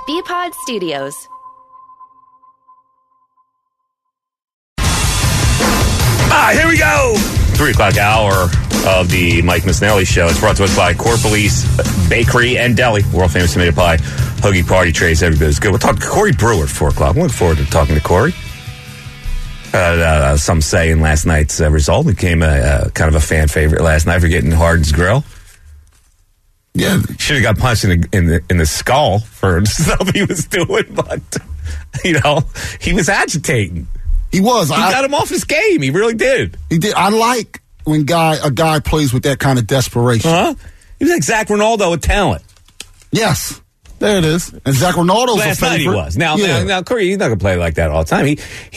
BPod Studios. Here we go. 3 o'clock hour of the Mike Misnelli Show. It's brought to us by Core Police Bakery and Deli. World famous tomato pie, hoagie party trays. Everybody's good. We'll talk to Corey Brewer at 4 o'clock. I'm looking forward to talking to Corey. Some say in last night's result became a kind of a fan favorite last night for getting Harden's grill. Yeah, should have got punched in the skull for stuff he was doing, but he was agitating. He was. He got him off his game. He really did. He did. I like when a guy plays with that kind of desperation. He was like Zach Ronaldo with talent. Yes. There it is. And Zach Ronaldo's last a favorite. Night he was. Now Corey, he's not gonna play like that all the time.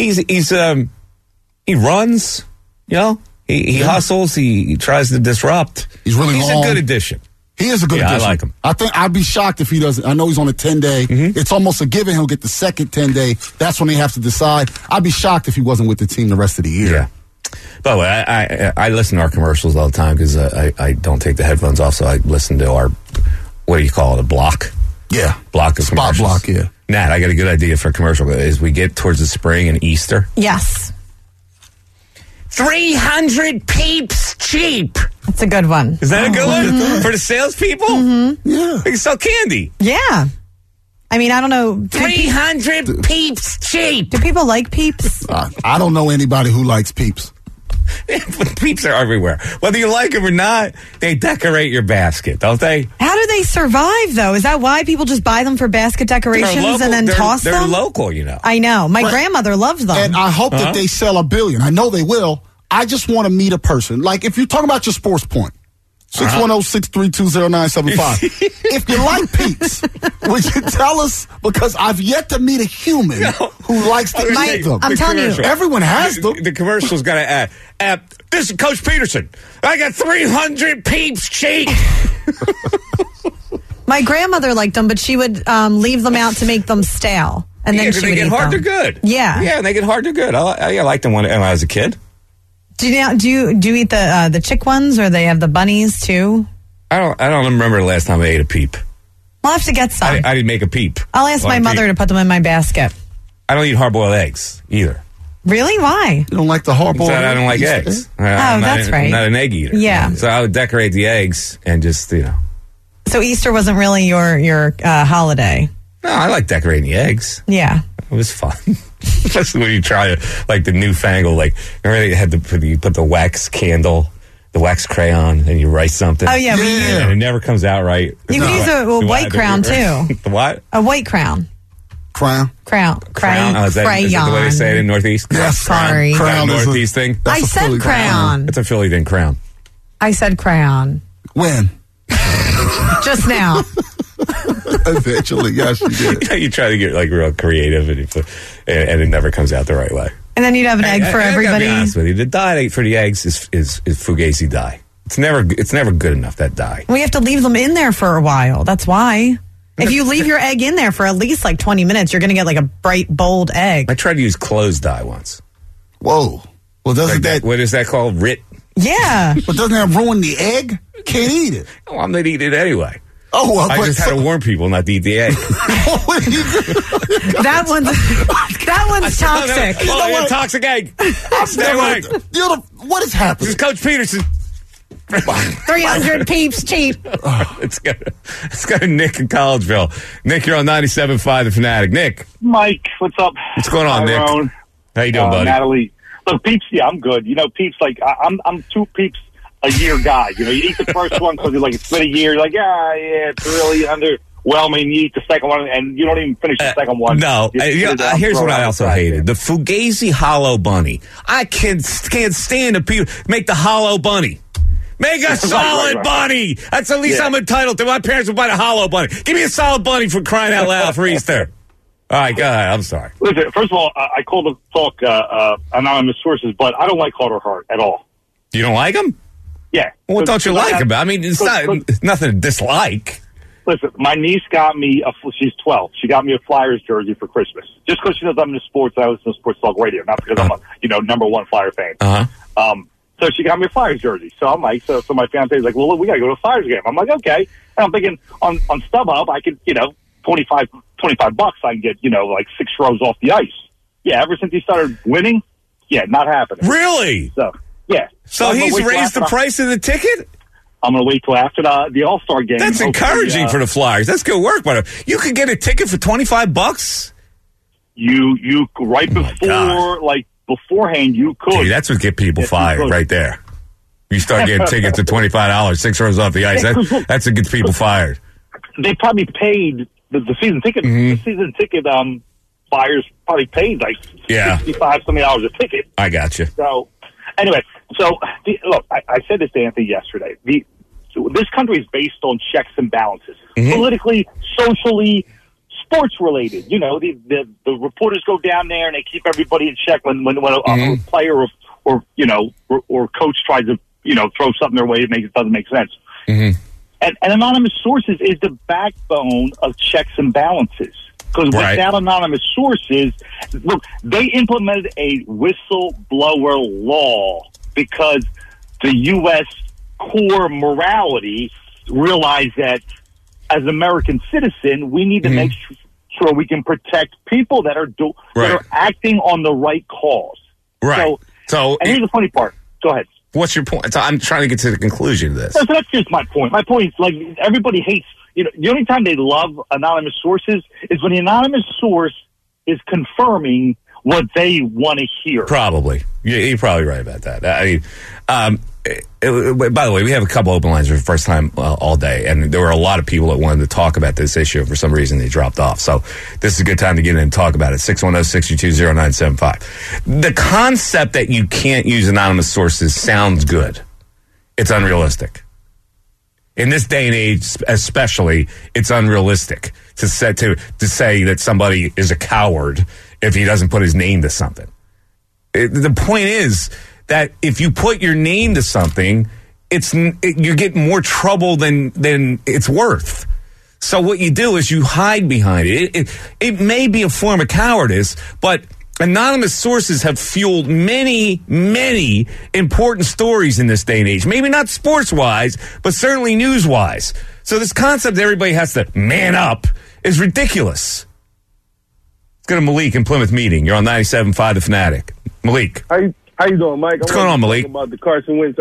He runs, he hustles, he tries to disrupt. He's long. A good addition. He is a good addition. I like him. I think I'd be shocked if he doesn't. I know he's on a 10-day. Mm-hmm. It's almost a given he'll get the second 10-day. That's when they have to decide. I'd be shocked if he wasn't with the team the rest of the year. Yeah. By the way, I listen to our commercials all the time because I don't take the headphones off, so I listen to our, what do you call it, a block? Yeah. Block of Spot commercials. block, yeah. Nat, I got a good idea for a commercial. As we get towards the spring and Easter. Yes. 300 peeps cheap. That's a good one. Is that a good one? Mm-hmm. For the salespeople? Mm-hmm. Yeah. They sell candy. Yeah. I mean, I don't know. 300 peeps cheap. Do people like Peeps? I don't know anybody who likes Peeps. Peeps are everywhere. Whether you like them or not, they decorate your basket, don't they? How do they survive, though? Is that why people just buy them for basket decorations and then toss them? They're local, I know. My grandmother loves them. And I hope that they sell 1 billion. I know they will. I just want to meet a person. Like, if you're talking about your sports point, 610-632-0975. If you like Peeps, would you tell us? Because I've yet to meet a human who likes to eat them. I'm telling you. Everyone has them. The commercial's got to add, this is Coach Peterson. I got 300 Peeps cheap. My grandmother liked them, but she would leave them out to make them stale. And then she would they get eat hard, them. they're good. Yeah. Yeah, and they get hard, they're good. I liked them when I was a kid. Do you eat the chick ones, or they have the bunnies too? I don't remember the last time I ate a peep. I'll have to get some. I didn't make a peep. I'll ask my mother to put them in my basket. I don't eat hard-boiled eggs either. Really? Why? You don't like the hard-boiled eggs? I don't like eggs. That's right. I'm not an egg eater. Yeah. So I would decorate the eggs and just, So Easter wasn't really your holiday? No, I like decorating the eggs. Yeah. It was fun. Especially when you try the newfangled, remember they had you put the wax candle, the wax crayon, and you write something. Oh, yeah. And it never comes out right. You can use a white crown, too. The what? A white crown. Crown? Crown. Oh, is that the way they say it in Northeast? Yes. Sorry. Crown is Northeast thing? I said crown. It's a Philly thing, crown. I said crown. When? Just now. Eventually, yes, you did. You try to get real creative, and it never comes out the right way. And then you'd have an egg for everybody. I gotta be honest with you, the dye for the eggs is Fugazi dye. It's never good enough, that dye. We have to leave them in there for a while. That's why. If you leave your egg in there for at least 20 minutes, you're going to get a bright, bold egg. I tried to use clothes dye once. Whoa. Well, doesn't that... What is that called? Rit? Yeah. But doesn't that ruin the egg? Can't eat it. Oh, I'm not eating it anyway. Oh, well, I just had to warn people not to eat the egg. That one's toxic. Oh, a toxic egg. Stay away. What is happening? This is Coach Peterson. 300 peeps cheap. It's got a Nick in Collegeville. Nick, you're on 97.5 The Fanatic. Nick. Mike, what's up? What's going on, Tyrone. Nick? How you doing, buddy? Natalie. Look, Peeps, I'm good. Peeps, I'm 2 Peeps a year guy. You eat the first one because it's been a year. You're it's really underwhelming. You eat the second one, and you don't even finish the second one. No. Here's what I also hated. The Fugazi Hollow Bunny. I can't stand the people make the hollow bunny. Make a solid bunny. That's the least I'm entitled to. My parents would buy the hollow bunny. Give me a solid bunny for crying out loud for Easter. All right, go ahead. I'm sorry. Listen, first of all, I called to talk anonymous sources, but I don't like Carter Hart at all. You don't like him? Yeah. Well, what don't you like about? I mean, it's nothing to dislike. Listen, my niece got me she's 12. She got me a Flyers jersey for Christmas. Just because she knows I'm into sports, I listen to Sports Talk Radio, not because I'm a number one Flyer fan. So she got me a Flyers jersey. So I'm like, so my fiance's like, well, we got to go to a Flyers game. I'm like, okay. And I'm thinking on StubHub, I could, 25 $25, I can get, like 6 rows off the ice. Yeah, ever since he started winning, not happening. Really? So, yeah. So he's raised the price of the ticket? I'm going to wait till after the All-Star game. That's encouraging for the Flyers. That's good work, but you could get a ticket for $25? You right before, beforehand, you could. Gee, that's what get people fired right there. You start getting tickets at $25, 6 rows off the ice. That's what gets people fired. They probably paid the season ticket. Mm-hmm. The season ticket buyers probably paid like $65 something a ticket. I got you. So anyway, look, I said this to Anthony yesterday. This country is based on checks and balances, politically, socially, sports related. The reporters go down there and they keep everybody in check when a player or coach tries to throw something their way it doesn't make sense. Mm-hmm. And anonymous sources is the backbone of checks and balances. Because without anonymous sources, look, they implemented a whistleblower law because the U.S. core morality realized that as an American citizen, we need to make sure we can protect people that are acting on the right cause. Right. So and here's the funny part. Go ahead. What's your point? So I'm trying to get to the conclusion of this. So that's just my point. My point is, everybody hates, the only time they love anonymous sources is when the anonymous source is confirming what they want to hear. Probably. You're probably right about that. I mean, by the way, we have a couple open lines for the first time all day, and there were a lot of people that wanted to talk about this issue. For some reason, they dropped off. So this is a good time to get in and talk about it. 610-622-0975. The concept that you can't use anonymous sources sounds good. It's unrealistic. In this day and age, especially, it's unrealistic to say that somebody is a coward if he doesn't put his name to something. The point is that if you put your name to something, you get more trouble than it's worth. So what you do is you hide behind it. It may be a form of cowardice, but anonymous sources have fueled many, many important stories in this day and age. Maybe not sports-wise, but certainly news-wise. So this concept that everybody has to man up is ridiculous. Let's go to Malik in Plymouth Meeting. You're on 97.5 The Fanatic. Malik. How you doing, Mike? What's going on, Malik? About the Carson Wentz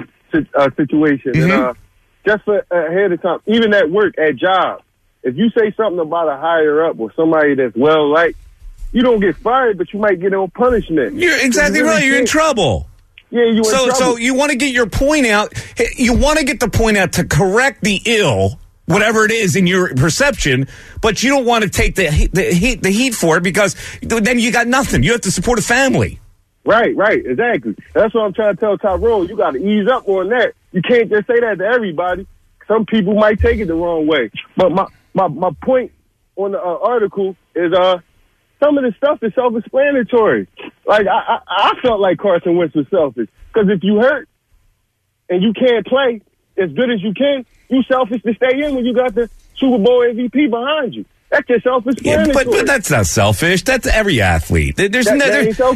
situation. And just for ahead of time, even at work, at job, if you say something about a higher up or somebody that's well-liked, you don't get fired, but you might get on punishment. You're exactly right. You're in trouble. Yeah, you're in trouble. So you want to get your point out. You want to get the point out to correct the ill, whatever it is in your perception, but you don't want to take the heat for it because then you got nothing. You have to support a family. Right, exactly. That's what I'm trying to tell Tyrone. You got to ease up on that. You can't just say that to everybody. Some people might take it the wrong way. But my point on the article is some of the stuff is self-explanatory. Like, I felt like Carson Wentz was selfish. Because if you hurt and you can't play as good as you can, you selfish to stay in when you got the Super Bowl MVP behind you. That's just self-explanatory. Yeah, but that's not selfish. That's every athlete. There's no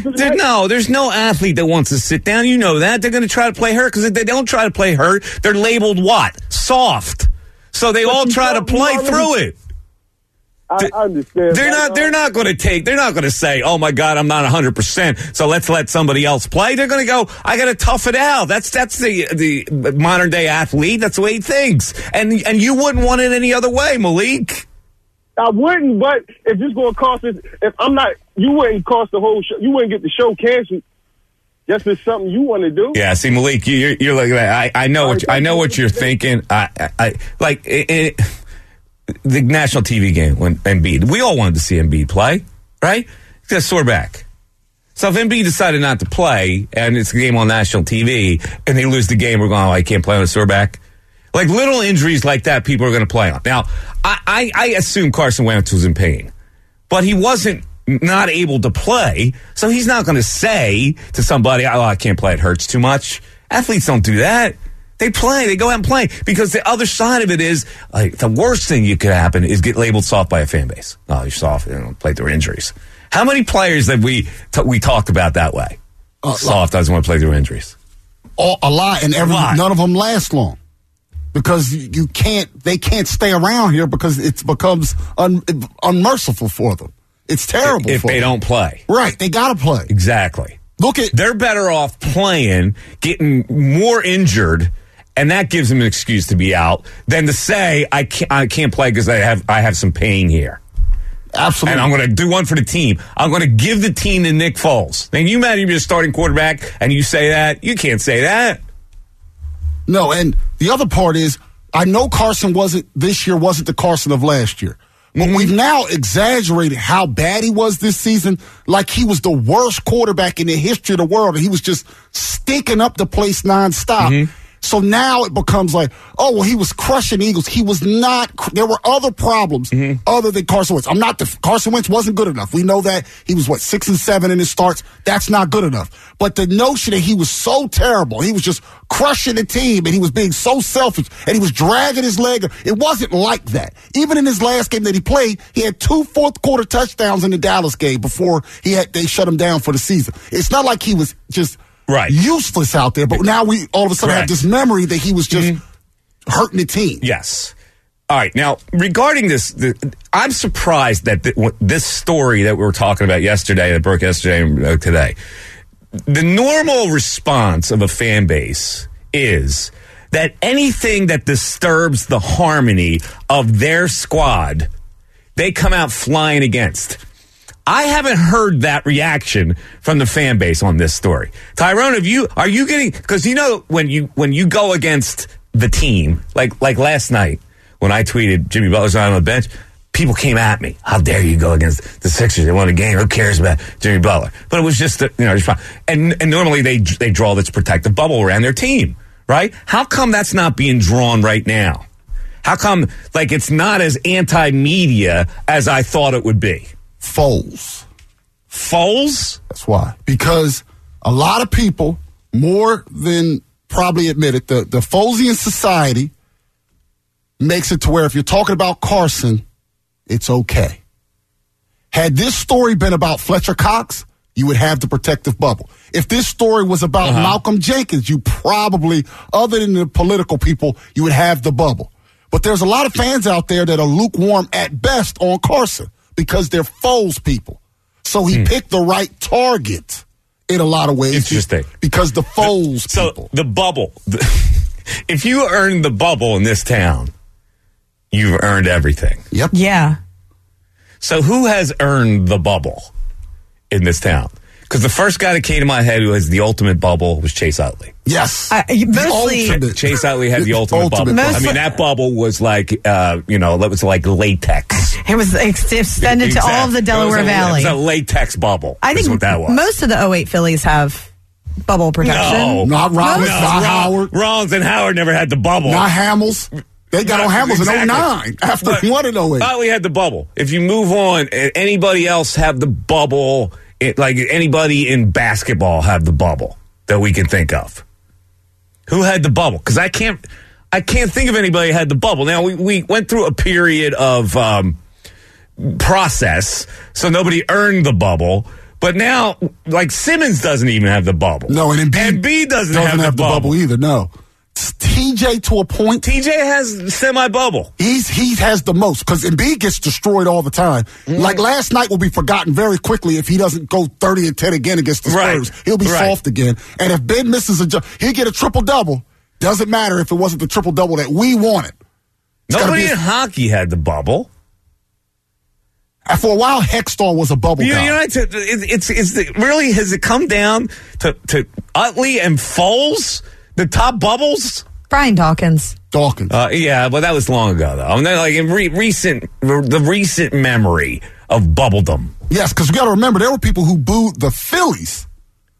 athlete that wants to sit down. You know that. They're going to try to play hurt because if they don't try to play hurt, they're labeled what? Soft. So they all try to play through it. I understand. They're not going to say, "Oh my God, I'm not 100%, so let's let somebody else play." They're going to go, "I got to tough it out." That's the modern day athlete. That's the way he thinks, and you wouldn't want it any other way, Malik. I wouldn't, but if it's going to cost us, you wouldn't cost the whole show. You wouldn't get the show canceled. Just for something you want to do. Yeah, see, Malik, you're like that. I know what you're thinking. The national TV game when Embiid, we all wanted to see Embiid play, right? He's got a sore back. So if Embiid decided not to play and it's a game on national TV and they lose the game, we're going, I can't play on a sore back. Like little injuries like that, people are going to play on. Now, I assume Carson Wentz was in pain, but he wasn't not able to play, so he's not going to say to somebody, I can't play, it hurts too much. Athletes don't do that. They play. They go out and play. Because the other side of it is, the worst thing you could happen is get labeled soft by a fan base. Oh, you're soft. They don't play through injuries. How many players that we talked about that way? Soft doesn't want to play through injuries. A lot, and none of them last long. because they can't stay around here because it becomes unmerciful for them. It's terrible if they don't play. Right, they got to play. Exactly. They're better off playing, getting more injured, and that gives them an excuse to be out than to say I can't play because I have some pain here. Absolutely. And I'm going to do one for the team. I'm going to give the team to Nick Foles. Now, you imagine you're a starting quarterback and you say that? You can't say that. No, and the other part is, I know Carson wasn't the Carson of last year. But we've now exaggerated how bad he was this season, like he was the worst quarterback in the history of the world, and he was just stinking up the place nonstop. So now it becomes like, oh, well, he was crushing Eagles. He was not. There were other problems other than Carson Wentz. Carson Wentz wasn't good enough. We know that. He was, 6-7 in his starts. That's not good enough. But the notion that he was so terrible, he was just crushing the team, and he was being so selfish, and he was dragging his leg. It wasn't like that. Even in his last game that he played, he had 2 fourth-quarter touchdowns in the Dallas game before they shut him down for the season. It's not like he was just useless out there, but now we all of a sudden have this memory that he was just hurting the team. Yes. All right. Now, regarding this, I'm surprised that this story that we were talking about yesterday, that broke yesterday and today, the normal response of a fan base is that anything that disturbs the harmony of their squad, they come out flying against. I haven't heard that reaction from the fan base on this story. Tyrone, are you getting, because when you go against the team, like last night when I tweeted Jimmy Butler's not on the bench, people came at me. How dare you go against the Sixers? They won a game. Who cares about Jimmy Butler? But it was just and normally they draw this protective bubble around their team, right? How come that's not being drawn right now? How come it's not as anti-media as I thought it would be? Foles. That's why. Because a lot of people, more than probably admit it, the Folesian society makes it to where if you're talking about Carson, it's okay. Had this story been about Fletcher Cox, you would have the protective bubble. If this story was about Malcolm Jenkins, you probably, other than the political people, you would have the bubble. But there's a lot of fans out there that are lukewarm at best on Carson, because they're Foles people. So he picked the right target in a lot of ways. Interesting. Because the Foles people. So the bubble. If you earn the bubble in this town, you've earned everything. Yep. Yeah. So who has earned the bubble in this town? Because the first guy that came to my head who has the ultimate bubble was Chase Utley. Yes. Mostly. Chase Utley had the ultimate bubble. I mean, that bubble was that was like latex. It was extended to all of the Delaware Valley. It was a latex bubble. I think what that was. Most of the 08 Phillies have bubble protection. No. Not Rollins, not Howard. Rollins and Howard never had the bubble. Not Hamels. They got on Hamels in 09 after he won in 08. Utley had the bubble. If you move on, anybody else have the bubble? Like anybody in basketball have the bubble that we can think of? Who had the bubble? Because I can't think of anybody who had the bubble. Now we went through a period of process, so nobody earned the bubble. But now, Simmons doesn't even have the bubble. No, and Embiid doesn't have the bubble either. No. TJ to a point. TJ has semi-bubble. He has the most because Embiid gets destroyed all the time. Like last night will be forgotten very quickly if he doesn't go 30-10 again against the Spurs. He'll be soft again. And if Ben misses he'll get a triple-double. Doesn't matter if it wasn't the triple-double that we wanted. Nobody in hockey had the bubble. For a while, Hextall was a bubble guy. Really, has it come down to Utley and Foles? The top bubbles? Brian Dawkins. Yeah, but that was long ago, though. I mean, in the recent memory of bubbledom. Yes, because we got to remember, there were people who booed the Phillies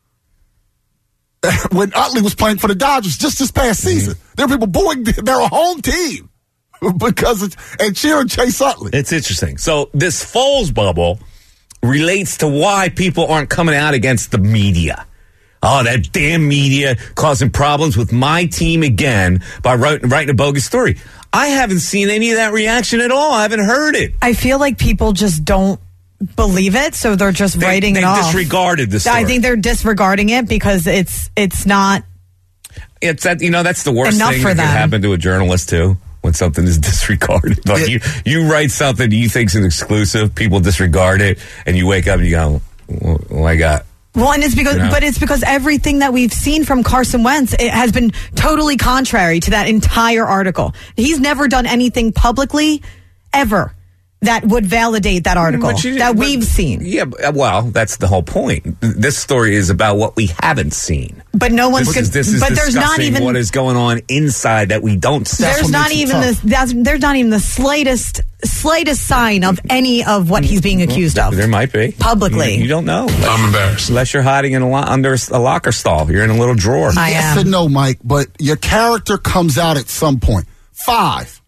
when Utley was playing for the Dodgers just this past season. There were people booing their home team and cheering Chase Utley. It's interesting. So this Foles bubble relates to why people aren't coming out against the media. Oh, that damn media causing problems with my team again by writing a bogus story. I haven't seen any of that reaction at all. I haven't heard it. I feel like people just don't believe it, so they're just writing it off. They disregarded the story. I think they're disregarding it because it's not It's that, that's the worst Enough thing for that them. can happen to a journalist too. When something is disregarded, like you write something you think's an exclusive, people disregard it, and you wake up and you go, "Oh my God." Well, and it's because everything that we've seen from Carson Wentz it has been totally contrary to that entire article. He's never done anything publicly ever that would validate that article we've seen. Yeah, well, that's the whole point. This story is about what we haven't seen. But no one's This is but there's not even what is going on inside that we don't see. There's not even the slightest sign of any of what he's being accused of. There might be publicly. You don't know. I'm embarrassed. Unless you're hiding under a locker stall. You're in a little drawer. Yes and no, Mike, but your character comes out at some point. 5.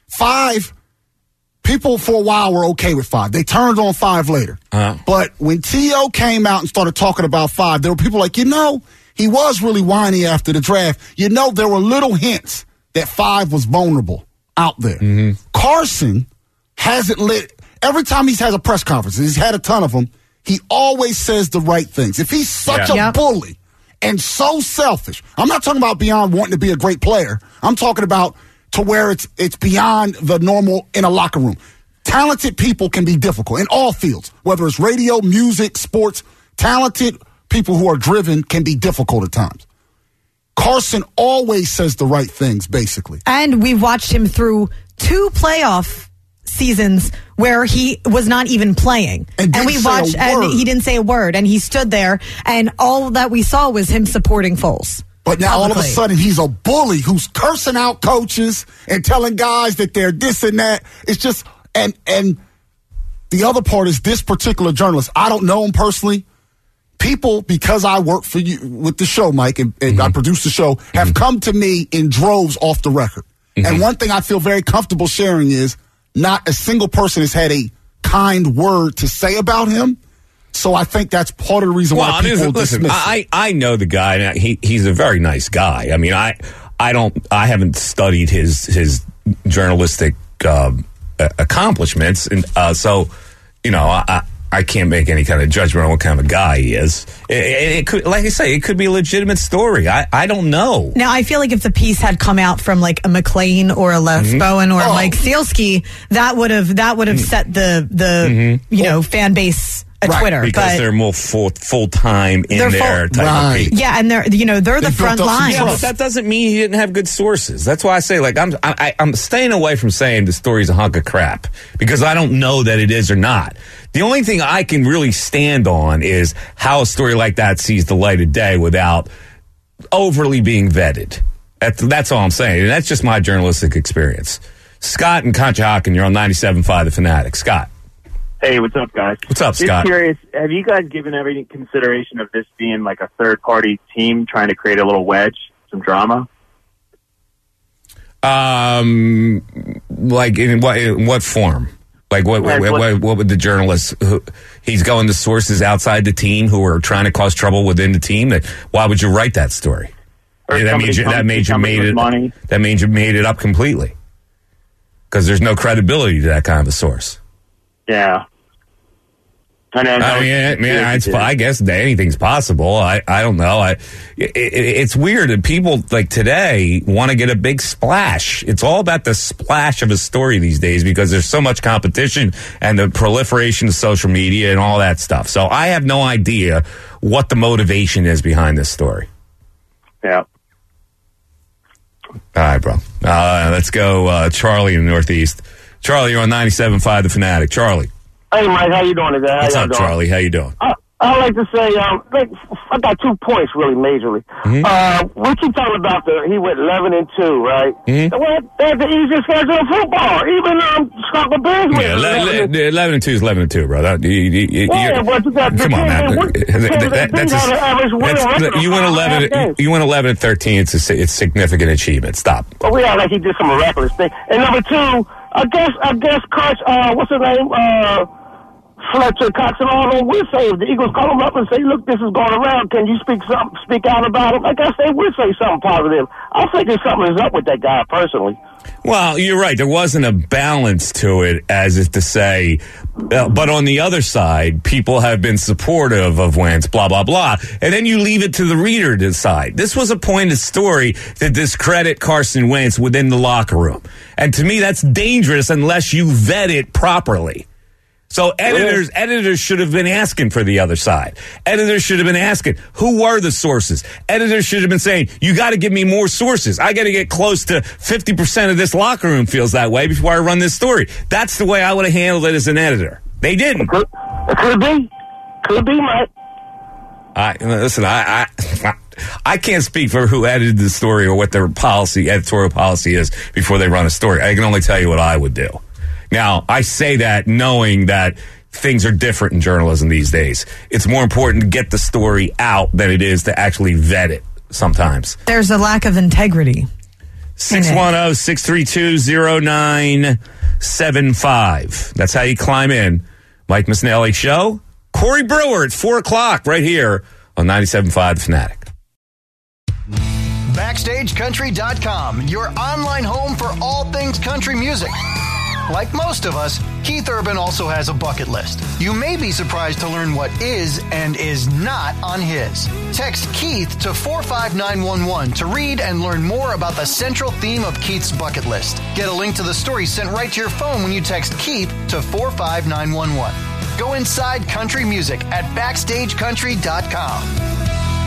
People for a while were okay with 5. They turned on 5 later. But when T.O. came out and started talking about 5, there were people like, he was really whiny after the draft. There were little hints that 5 was vulnerable out there. Mm-hmm. Carson hasn't every time he's had a press conference, he's had a ton of them, he always says the right things. If he's such a bully and so selfish, I'm not talking about beyond wanting to be a great player. I'm talking about to where it's beyond the normal in a locker room. Talented people can be difficult in all fields, whether it's radio, music, sports. Talented people who are driven can be difficult at times. Carson always says the right things, basically. And we've watched him through 2 playoff seasons where he was not even playing. And we watched, and he didn't say a word, and he stood there, and all that we saw was him supporting Foles. But now all of a sudden he's a bully who's cursing out coaches and telling guys that they're this and that. It's just and the other part is this particular journalist. I don't know him personally. People, because I work for you with the show, Mike, and I produce the show, have come to me in droves off the record. And one thing I feel very comfortable sharing is not a single person has had a kind word to say about him. So I think that's part of the reason why people dismiss him. I know the guy. He's a very nice guy. I mean, I haven't studied his journalistic accomplishments, and so I can't make any kind of judgment on what kind of a guy he is. It could, like I say, it could be a legitimate story. I don't know. Now, I feel like if the piece had come out from like a McLean or a Les Bowen or Mike Sealski, that would have set the fan base at Twitter, because they're more full time in there type of people. Yeah, and they're the front line. Yeah, but that doesn't mean he didn't have good sources. That's why I say, like, I'm staying away from saying the story's a hunk of crap because I don't know that it is or not. The only thing I can really stand on is how a story like that sees the light of day without overly being vetted. That's all I'm saying, and that's just my journalistic experience. Scott and Conshohocken, you're on 97.5 The Fanatic. Scott. Hey, what's up, guys? What's up, Scott? Just curious, have you guys given every consideration of this being like a third-party team trying to create a little wedge, some drama? Like in what form? Like what would the journalists? He's going to sources outside the team who are trying to cause trouble within the team. Why would you write that story? That means you made it up completely because there's no credibility to that kind of a source. Yeah. I guess anything's possible. I don't know. It's weird that people like today want to get a big splash. It's all about the splash of a story these days because there's so much competition and the proliferation of social media and all that stuff. So I have no idea what the motivation is behind this story. Yeah. All right, bro. Let's go Charlie in the Northeast. Charlie, you're on 97.5 The Fanatic. Charlie. Hey, Mike, how you doing today? What's up, Charlie? How you doing? I like to say, I got 2 points really majorly. We keep talking about he went 11-2, right? Well, that's the easiest schedule in football. Even Chicago Bears went 11-2 is 11-2 bro. But you got come on, man. You went 11-13. It's significant achievement. Stop. Well, we act like he did some miraculous thing. And number 2, I guess Coach, what's his name? Fletcher Cox and all them will say, if the Eagles call them up and say, look, this is going around, can you speak out about it? I guess they would say something positive. I think there's something is up with that guy personally. Well, you're right. There wasn't a balance to it, as if to say, but on the other side, people have been supportive of Wentz, blah, blah, blah. And then you leave it to the reader to decide. This was a pointed story to discredit Carson Wentz within the locker room. And to me, that's dangerous unless you vet it properly. So editors should have been asking for the other side. Editors should have been asking, who were the sources? Editors should have been saying, you got to give me more sources. I got to get close to 50% of this locker room feels that way before I run this story. That's the way I would have handled it as an editor. They didn't. It could be. Could be, Mike. Listen, I can't speak for who edited the story or what their editorial policy is before they run a story. I can only tell you what I would do. Now, I say that knowing that things are different in journalism these days. It's more important to get the story out than it is to actually vet it sometimes. There's a lack of integrity. 610-632-0975. That's how you climb in. Mike Missanelli Show. Corey Brewer at 4 o'clock right here on 97.5 The Fanatic. BackstageCountry.com, your online home for all things country music. Like most of us, Keith Urban also has a bucket list. You may be surprised to learn what is and is not on his. Text Keith to 45911 to read and learn more about the central theme of Keith's bucket list. Get a link to the story sent right to your phone when you text Keith to 45911. Go inside country music at BackstageCountry.com.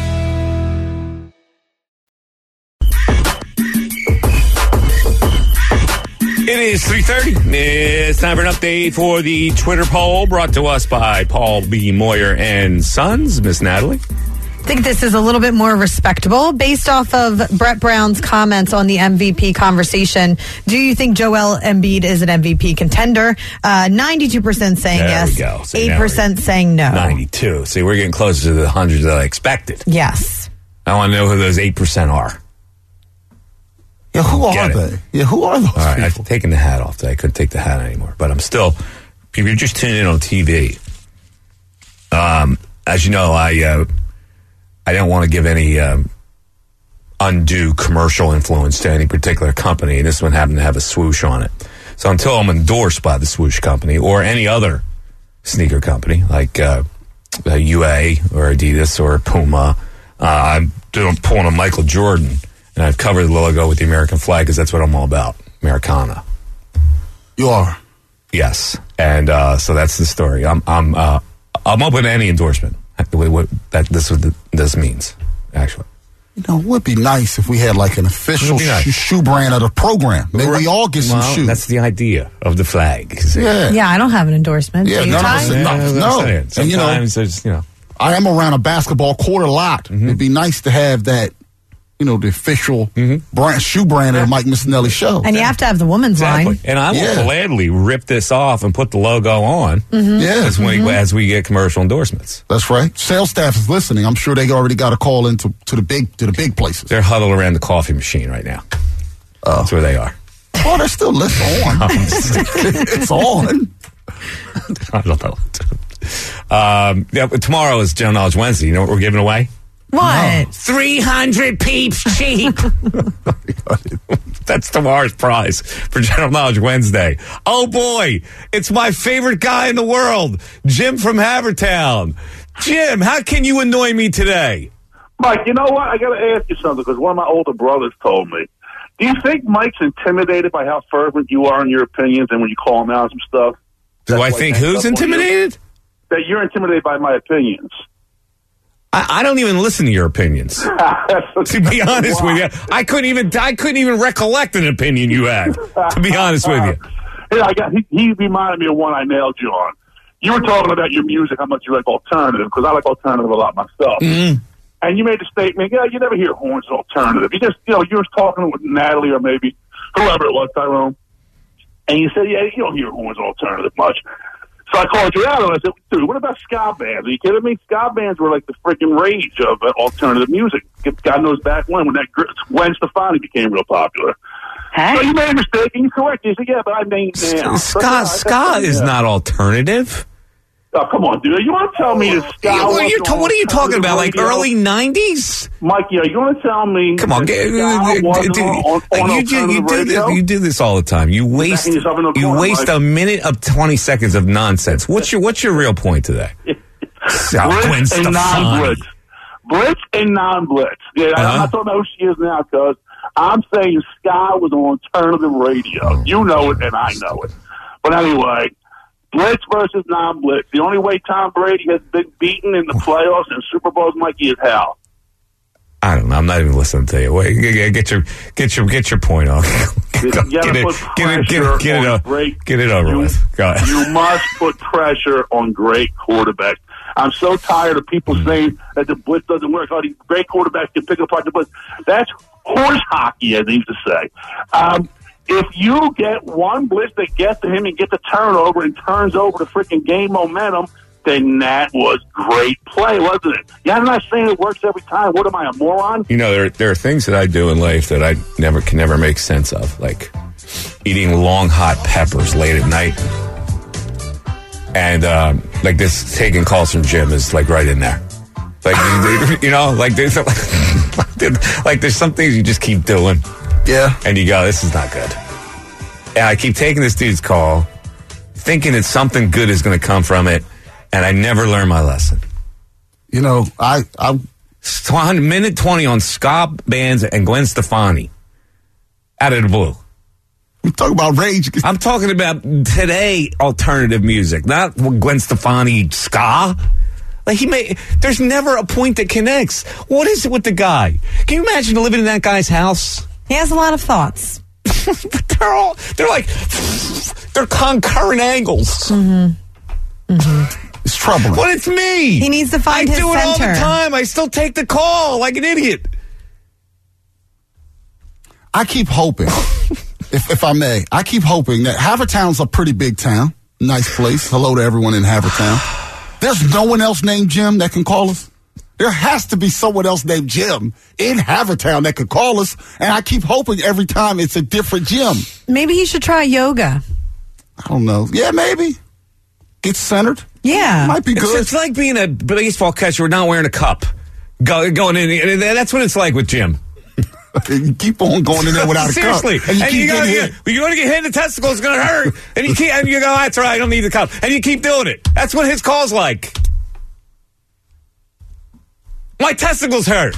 It is 3:30. It's time for an update for the Twitter poll brought to us by Paul B. Moyer and Sons. Miss Natalie? I think this is a little bit more respectable. Based off of Brett Brown's comments on the MVP conversation, do you think Joel Embiid is an MVP contender? 92% saying yes. 8% saying no. 92. See, we're getting closer to the 100 that I expected. Yes. I want to know who those 8% are. Yeah, who are they? Yeah, who are those All right, people? I've taken the hat off today. I couldn't take the hat anymore. But I'm still, if you're just tuning in on TV, as you know, I don't want to give any undue commercial influence to any particular company, and this one happened to have a swoosh on it. So until I'm endorsed by the swoosh company or any other sneaker company like UA or Adidas or Puma, I'm pulling a Michael Jordan. And I've covered the logo with the American flag because that's what I'm all about. Americana. You are? Yes. And so that's the story. I'm open to any endorsement. What this means, actually. You know, it would be nice if we had like an official shoe brand of the program. Maybe we all get some shoes. That's the idea of the flag. Yeah, I don't have an endorsement. Yeah, no. Sometimes there's, I am around a basketball court a lot. Mm-hmm. It'd be nice to have that. You know, the official shoe brand of the Mike Missanelli Show. And you have to have the woman's line. And I will gladly rip this off and put the logo on as we get commercial endorsements. That's right. Sales staff is listening. I'm sure they already got a call into the big places. They're huddled around the coffee machine right now. That's where they are. Oh, they're still listening. It's on. I don't know. Tomorrow is General Knowledge Wednesday. You know what we're giving away? What? 300 peeps cheap. That's tomorrow's prize for General Knowledge Wednesday. Oh, boy. It's my favorite guy in the world, Jim from Havertown. Jim, how can you annoy me today? Mike, you know what? I got to ask you something because one of my older brothers told me. Do you think Mike's intimidated by how fervent you are in your opinions and when you call him out some stuff? Do I think who's intimidated? That you're intimidated by my opinions. I don't even listen to your opinions. To be honest with you, I couldn't even recollect an opinion you had. To be honest with you, he reminded me of one I nailed you on. You were talking about your music, how much you like alternative, because I like alternative a lot myself. Mm-hmm. And you made a statement. Yeah, you never hear horns alternative. You just, you were talking with Natalie or maybe whoever it was, Tyrone, and you said, yeah, you don't hear horns alternative much. So I called you out and I said, dude, what about ska bands? Are you kidding me? Ska bands were like the freaking rage of alternative music. God knows back when that Gwen Stefani became real popular. Hey? So you made a mistake and you corrected. You said, yeah, but I mean, ska is not alternative. Oh, come on, dude. You want to tell me this guy? What are you talking about? Like early 90s? Mikey, you want to tell me? Come on, you do this all the time. You waste a minute of 20 seconds of nonsense. What's your real point today? Blitz and non-blitz. Blitz and non-blitz. Yeah, I'm not talking about who she is now, because I'm saying Sky was on alternative radio. You know it, and I know it. But anyway, blitz versus non-blitz. The only way Tom Brady has been beaten in the playoffs and Super Bowls, Mikey, is how? I don't know. I'm not even listening to you. Wait, get your point off. Get it over with. Go ahead. You must put pressure on great quarterbacks. I'm so tired of people saying that the blitz doesn't work. Oh, these great quarterbacks can pick apart the blitz. That's horse hockey, as they used to say. If you get one blitz that gets to him and gets a turnover and turns over the freaking game momentum, then that was great play, wasn't it? Yeah, I'm not saying it works every time. What am I, a moron? You know, there are things that I do in life that I can never make sense of, like eating long hot peppers late at night, and like this taking calls from Jim is like right in there. Like you know, like there's some things you just keep doing. Yeah. And you go, this is not good. And I keep taking this dude's call, thinking that something good is going to come from it, and I never learn my lesson. You know, I minute 20 on ska bands and Gwen Stefani. Out of the blue. We talk about rage. I'm talking about today alternative music, not Gwen Stefani ska. Like there's never a point that connects. What is it with the guy? Can you imagine living in that guy's house? He has a lot of thoughts. They're concurrent angles. Mm-hmm. Mm-hmm. It's troubling. Well, it's me. He needs to find his center. I do it all the time. I still take the call like an idiot. I keep hoping, if I may, I keep hoping that Havertown's a pretty big town. Nice place. Hello to everyone in Havertown. There's no one else named Jim that can call us. There has to be someone else named Jim in Havertown that could call us, and I keep hoping every time it's a different Jim. Maybe he should try yoga. I don't know. Yeah, maybe. Get centered. Yeah. Might be good. It's like being a baseball catcher not wearing a cup. Going in. That's what it's like with Jim. You keep on going in there without a cup. Seriously. And you're going to get hit in the testicles. It's going to hurt. And you go, that's right, I don't need the cup. And you keep doing it. That's what his call's like. My testicles hurt.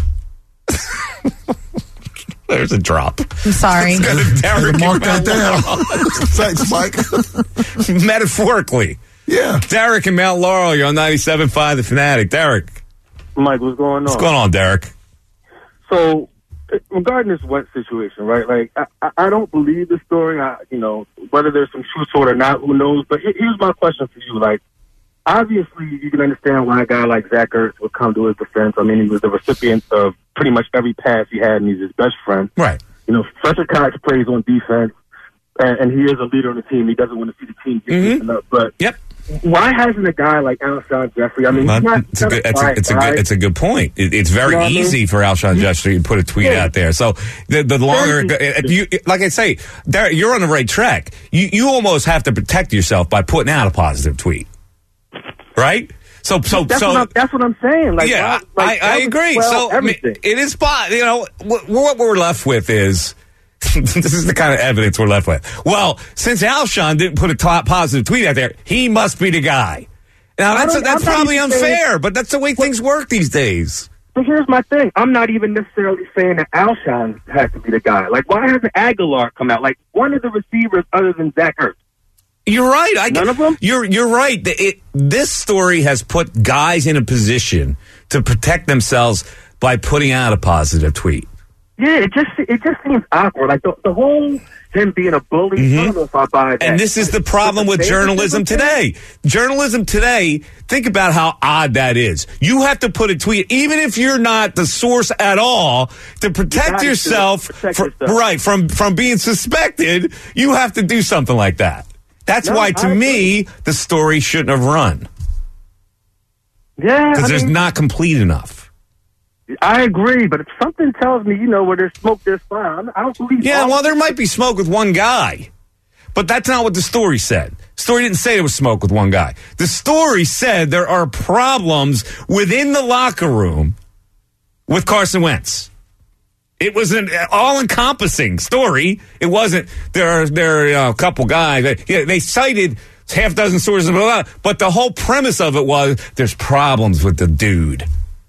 There's a drop. I'm sorry. Mark that down. Thanks, Mike. Metaphorically. Yeah. Derek in Mount Laurel, you're on 97.5 The Fanatic. Derek. Mike, what's going on? What's going on, Derek? So, regarding this Wentz situation, right? Like, I don't believe the story. Whether there's some truth to it or not, who knows? But here's my question for you. Like, obviously, you can understand why a guy like Zach Ertz would come to his defense. I mean, he was the recipient of pretty much every pass he had, and he's his best friend. Right. Fletcher Cox plays on defense, and he is a leader on the team. He doesn't want to see the team get beaten up. But why hasn't a guy like Alshon Jeffrey? I mean, it's a good point. It's very easy for Alshon Jeffrey to put a tweet out there. So the longer, like I say, Derek, you're on the right track. You almost have to protect yourself by putting out a positive tweet. Right? So that's what I'm saying. Like, yeah, I agree. So it is, what we're left with is, this is the kind of evidence we're left with. Well, since Alshon didn't put a positive tweet out there, he must be the guy. Now, that's probably unfair, but that's the way things work these days. But here's my thing. I'm not even necessarily saying that Alshon has to be the guy. Like, why hasn't Aguilar come out? Like, one of the receivers other than Zach Ertz. You're right. None of them? You're right. This story has put guys in a position to protect themselves by putting out a positive tweet. Yeah, it just seems awkward. Like the whole him being a bully. Mm-hmm. I don't know if I buy that. And this is the problem with journalism today. Journalism today, think about how odd that is. You have to put a tweet, even if you're not the source at all, to protect yourself from being suspected. You have to do something like that. That's why, to me, the story shouldn't have run. Yeah, because there's not complete enough. I agree, but if something tells me, where there's smoke, there's fire. I don't believe. Yeah, well, there might be smoke with one guy, but that's not what the story said. Story didn't say there was smoke with one guy. The story said there are problems within the locker room with Carson Wentz. It was an all-encompassing story. It wasn't, there are a couple guys. They cited half dozen sources, blah, blah, but the whole premise of it was there's problems with the dude.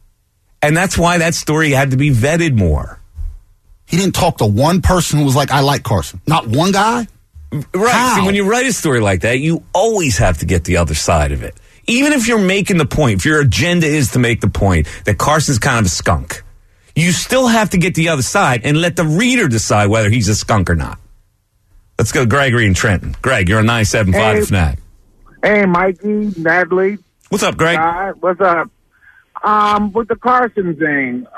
And that's why that story had to be vetted more. He didn't talk to one person who was like, I like Carson. Not one guy? Right. See, when you write a story like that, you always have to get the other side of it. Even if you're making the point, if your agenda is to make the point that Carson's kind of a skunk, you still have to get the other side and let the reader decide whether he's a skunk or not. Let's go Gregory and Trenton. Greg, you're on 97.5 FNAC. Hey, Mikey, Natalie. What's up, Greg? What's up? With the Carson thing,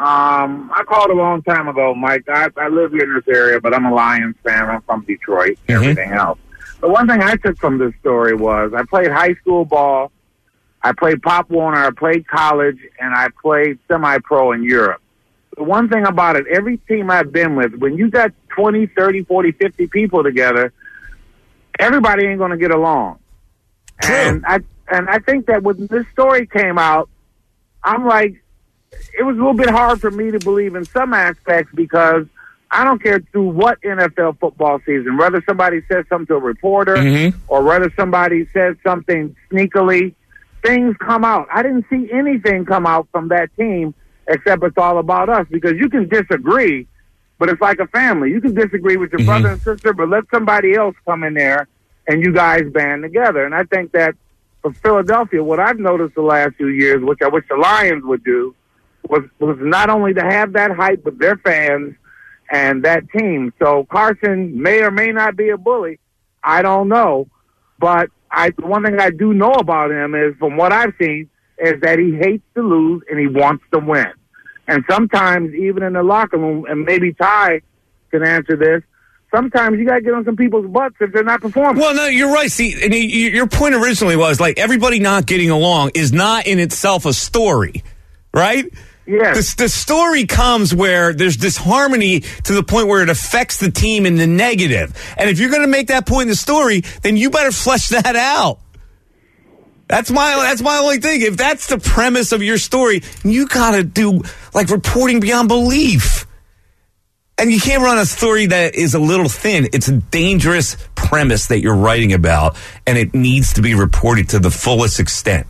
I called a long time ago, Mike. I live here in this area, but I'm a Lions fan. I'm from Detroit, everything else. The one thing I took from this story was I played high school ball, I played Pop Warner, I played college, and I played semi-pro in Europe. The one thing about it, every team I've been with, when you got 20, 30, 40, 50 people together, everybody ain't going to get along. True. And I think that when this story came out, I'm like, it was a little bit hard for me to believe in some aspects because I don't care through what NFL football season, whether somebody says something to a reporter or whether somebody says something sneakily, things come out. I didn't see anything come out from that team except it's all about us because you can disagree, but it's like a family. You can disagree with your brother and sister, but let somebody else come in there and you guys band together. And I think that for Philadelphia, what I've noticed the last few years, which I wish the Lions would do, was not only to have that hype with their fans and that team. So Carson may or may not be a bully. I don't know. But the one thing I do know about him is, from what I've seen, is that he hates to lose and he wants to win. And sometimes, even in the locker room, and maybe Ty can answer this, sometimes you got to get on some people's butts if they're not performing. Well, no, you're right. See, and your point originally was, like, everybody not getting along is not in itself a story, right? Yes. The story comes where there's disharmony to the point where it affects the team in the negative. And if you're going to make that point in the story, then you better flesh that out. That's my only thing. If that's the premise of your story, you got to do, like, reporting beyond belief. And you can't run a story that is a little thin. It's a dangerous premise that you're writing about, and it needs to be reported to the fullest extent.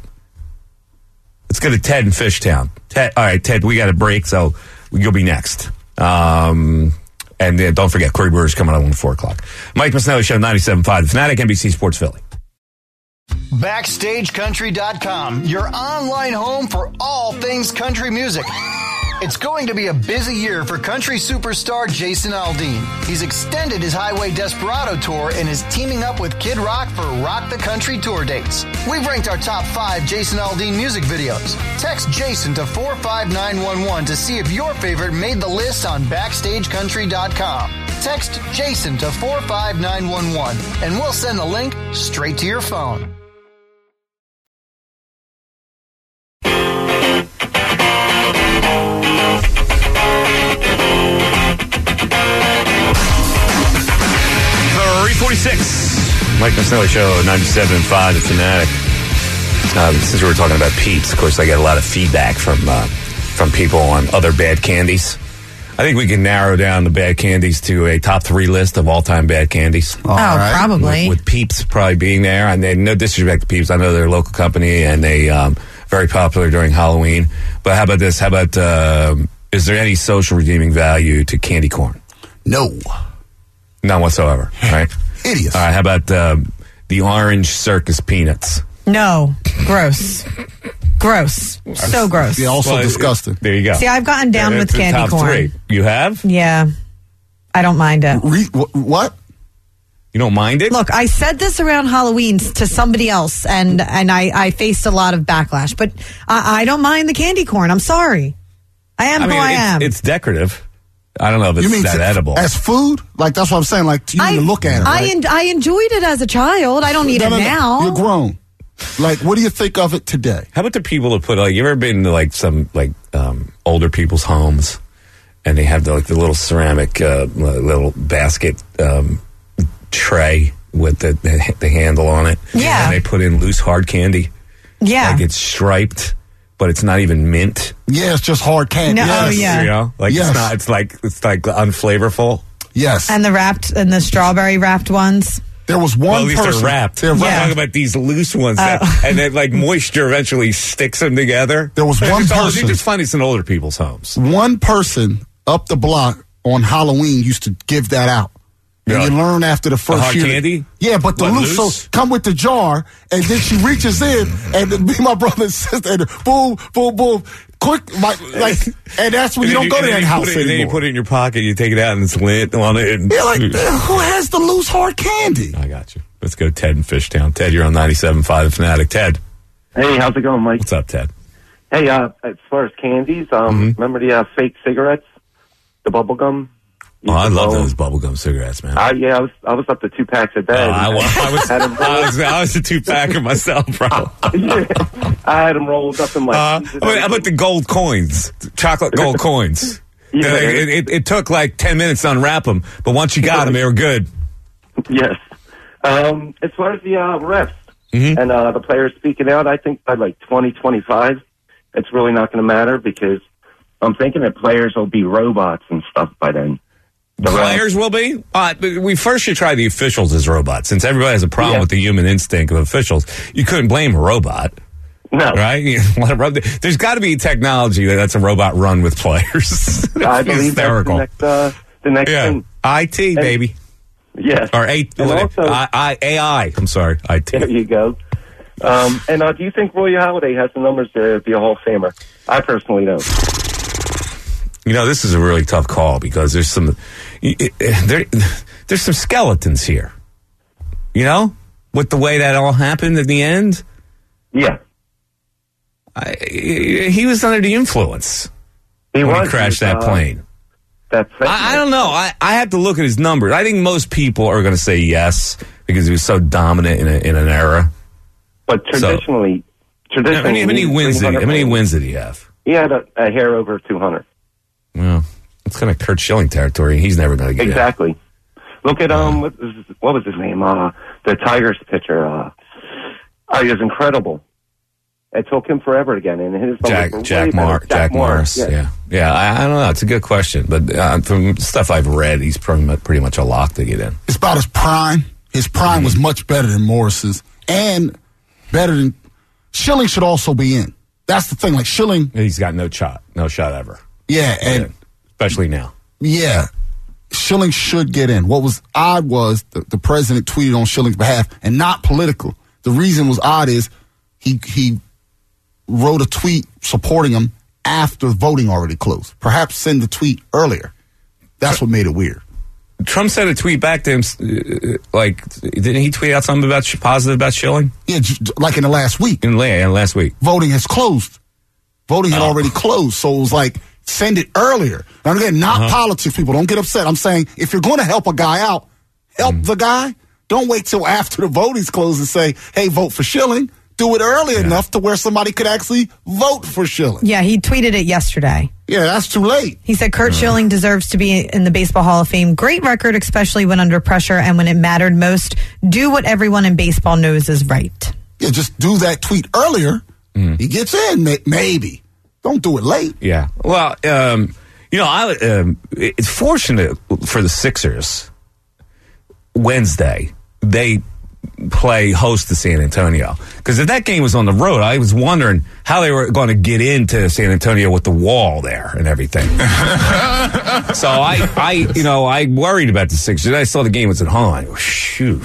Let's go to Ted in Fishtown. Ted, all right, Ted, we got a break, so you'll be next. And then don't forget, Corey Brewer's coming on 4 o'clock. Mike Misnelli Show, 97.5, the Fanatic, NBC Sports Philly. BackstageCountry.com, your online home for all things country music. It's going to be a busy year for country superstar Jason Aldean. He's extended his Highway Desperado tour and is teaming up with Kid Rock for Rock the Country tour dates. We've ranked our top 5 Jason Aldean music videos. Text Jason to 45911 to see if your favorite made the list on BackstageCountry.com. Text Jason to 45911 and we'll send the link straight to your phone. Mike Misnelli Show, 97.5, the Fanatic. Since we were talking about Peeps, of course, I get a lot of feedback from people on other bad candies. I think we can narrow down the bad candies to a top 3 list of all-time bad candies. Right. Probably. With Peeps probably being there. And then, no disrespect to Peeps. I know they're a local company, and they very popular during Halloween. But how about this? How about, is there any social redeeming value to candy corn? No. None whatsoever, right? Hideous. All right, how about the Orange Circus peanuts? No. Gross. Gross. So gross. Yeah, also disgusting. There you go. See, I've gotten down with candy top corn. 3. You have? Yeah. I don't mind it. What? You don't mind it? Look, I said this around Halloween to somebody else, and I faced a lot of backlash. But I don't mind the candy corn. I'm sorry. I am who I am. It's decorative. I don't know if it's that edible. As food? Like, that's what I'm saying. Like, you need to look at it, right? I enjoyed it as a child. I don't eat it now. You're grown. Like, what do you think of it today? How about the people that put, like, you ever been to, like, some, like, older people's homes, and they have, the little ceramic, little basket tray with the handle on it. Yeah. And they put in loose hard candy. Yeah. Like it's striped, but it's not even mint. Yeah, it's just hard candy. No, Yes. oh, yeah. You know? Like Yes. it's not, it's like unflavorful. Yes. And the strawberry wrapped ones. There was one Well, at least person. they're wrapped. They're I'm wrapped. talking about these loose ones, and then like moisture eventually sticks them together. There was one person. You just find it's in older people's homes. One person up the block on Halloween used to give that out. And Really? you learn after the first hard year. candy? Yeah, but the What, loose, loose? so come with the jar, and then she reaches in, and me and my brother and sister, and boom, boom, boom, quick, and that's when you don't go to that house Then you anymore. put it in your pocket, you take it out, and it's lit on it. And You're like, who has the loose hard candy? I got you. Let's go Ted in Fishtown. Ted, you're on 97.5 The Fanatic. Ted. Hey, how's it going, Mike? What's up, Ted? Hey, as far as candies, remember the fake cigarettes, the bubble gum? Oh, I love those bubblegum cigarettes, man. I was up to 2 packs a day. I was a 2-packer myself, bro. Yeah, I had them rolled up in my. How about the gold coins, chocolate gold coins? Yeah. It took like 10 minutes to unwrap them, but once you got them, they were good. Yes. As far as the refs and the players speaking out, I think by like 2025, it's really not going to matter because I'm thinking that players will be robots and stuff by then. The players will be? We first should try the officials as robots. Since everybody has a problem with the human instinct of officials, you couldn't blame a robot. No. Right? There's got to be technology that's a robot run with players. I believe hysterical. that's the next thing. IT, baby. Yes. Or also, AI. I'm sorry, IT. There you go. And do you think Roy Halladay has the numbers to be a Hall of Famer? I personally don't. You know, this is a really tough call because there's some skeletons here. You know, with the way that all happened in the end. Yeah, he was under the influence when he crashed that plane. I don't know. I have to look at his numbers. I think most people are going to say yes because he was so dominant in an era. But traditionally, how many wins did he have? He had a hair over 200. Well, it's kind of Kurt Schilling territory. He's never going to get exactly. Look at what was his name? The Tigers pitcher. He was incredible. It took him forever to get in. His Jack Morris. Yeah. I don't know. It's a good question, but from stuff I've read, he's pretty much a lock to get in. It's about his prime. His prime was much better than Morris's, and better than Schilling should also be in. That's the thing. Like Schilling, he's got no shot ever. Yeah, and especially now. Yeah, Schilling should get in. What was odd was the president tweeted on Schilling's behalf, and not political. The reason was odd is he wrote a tweet supporting him after voting already closed. Perhaps send the tweet earlier. That's what made it weird. Trump sent a tweet back to him, didn't he tweet out something positive about Schilling? Yeah, like in the last week. Last week. Voting has closed. Voting had already closed, so it was like, send it earlier. And again, not politics, people. Don't get upset. I'm saying, if you're going to help a guy out, help the guy. Don't wait till after the voting's closed and say, hey, vote for Schilling. Do it early enough to where somebody could actually vote for Schilling. Yeah, he tweeted it yesterday. Yeah, that's too late. He said Kurt Schilling deserves to be in the Baseball Hall of Fame. Great record, especially when under pressure and when it mattered most. Do what everyone in baseball knows is right. Yeah, just do that tweet earlier. He gets in, maybe. Don't do it late. Yeah. Well, it's fortunate for the Sixers. Wednesday, they play host to San Antonio. Because if that game was on the road, I was wondering how they were going to get into San Antonio with the wall there and everything. So I worried about the Sixers. I saw the game was at home. I go, shoot.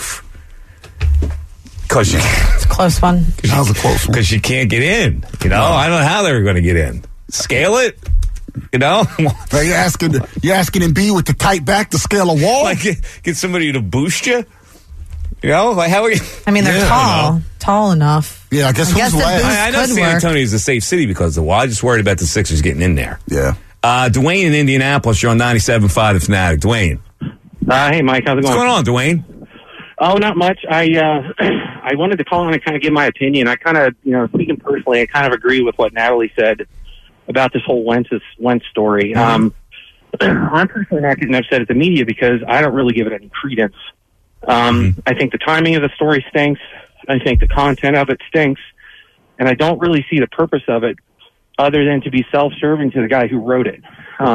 It's a close one. That was a close one. Because you can't get in. I don't know how they were going to get in. Scale it. You're asking Embiid with the tight back to scale a wall? Like get somebody to boost you? Like how are you? I mean, they're tall enough. Yeah, I guess who's last? I know San Antonio is a safe city because of the wall. I just worried about the Sixers getting in there. Yeah. Dwayne in Indianapolis, you're on 97.5 The Fanatic. Dwayne. Hey, Mike, how's it going? What's going on, Dwayne? Oh, not much. I wanted to call in and kind of give my opinion. I kind of, speaking personally, I kind of agree with what Natalie said about this whole Wentz story. I'm personally not getting upset at the media because I don't really give it any credence. I think the timing of the story stinks. I think the content of it stinks. And I don't really see the purpose of it other than to be self-serving to the guy who wrote it.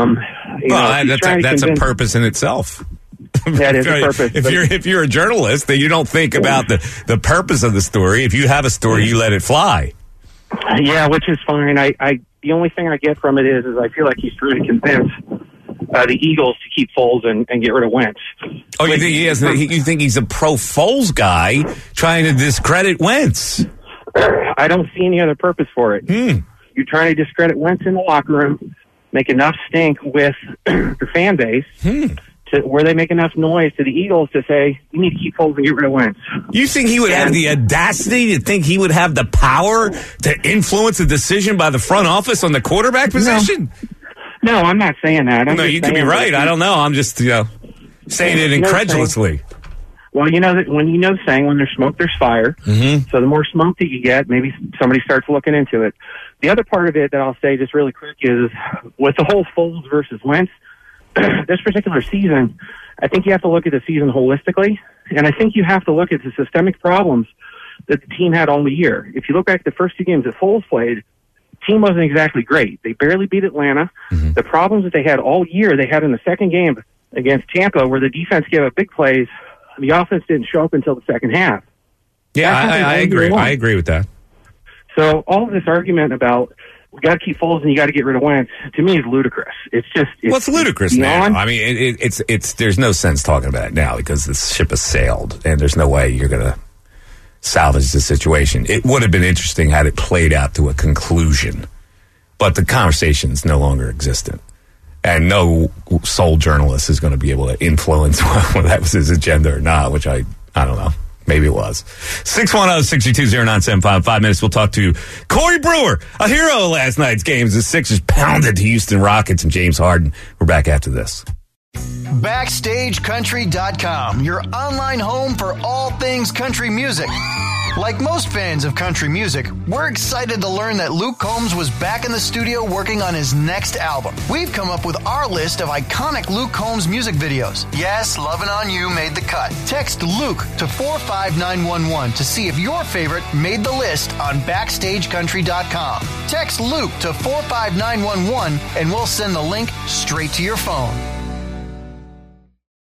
That's a purpose in itself. That is a purpose. If you're a journalist, then you don't think about the purpose of the story. If you have a story, you let it fly. Yeah, which is fine. The only thing I get from it is I feel like he's trying to convince the Eagles to keep Foles and get rid of Wentz. Oh, you think he has? You think he's a pro Foles guy trying to discredit Wentz? I don't see any other purpose for it. You're trying to discredit Wentz in the locker room, make enough stink with the fan base to where they make enough noise to the Eagles to say, we need to keep Foles and get rid of Wentz. You think he would have the audacity to think he would have the power to influence a decision by the front office on the quarterback position? No, I'm not saying that. You could be right. I don't know. I'm just saying it incredulously. Well, when the saying, when there's smoke, there's fire. So the more smoke that you get, maybe somebody starts looking into it. The other part of it that I'll say just really quick is with the whole Foles versus Wentz, this particular season, I think you have to look at the season holistically, and I think you have to look at the systemic problems that the team had all year. If you look back at the first 2 games that Foles played, the team wasn't exactly great. They barely beat Atlanta. The problems that they had all year, they had in the second game against Tampa, where the defense gave up big plays. The offense didn't show up until the second half. Yeah, I agree. I agree with that. So all of this argument about we got to keep Foles and you got to get rid of Wentz, to me, is ludicrous. It's ludicrous now. I mean, it's there's no sense talking about it now because the ship has sailed, and there's no way you're going to salvage the situation. It would have been interesting had it played out to a conclusion, but the conversation's no longer existent. And no sole journalist is going to be able to influence whether that was his agenda or not, which I don't know. Maybe it was. 610-622-0975. 5 minutes. We'll talk to Corey Brewer, a hero of last night's games. The Sixers pounded the Houston Rockets and James Harden. We're back after this. BackstageCountry.com, your online home for all things country music. Like most fans of country music, we're excited to learn that Luke Combs was back in the studio working on his next album. We've come up with our list of iconic Luke Combs music videos. Yes, Lovin' On You made the cut. Text Luke to 45911 to see if your favorite made the list on BackstageCountry.com. Text Luke to 45911 and we'll send the link straight to your phone.